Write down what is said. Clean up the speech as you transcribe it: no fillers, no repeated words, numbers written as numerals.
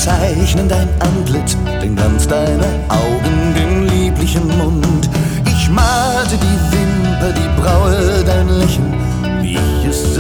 zeichnen dein Antlitz, den Glanz deiner Augen, den lieblichen Mund. Ich malte die Wimper, die Braue, dein Lächeln, wie ich es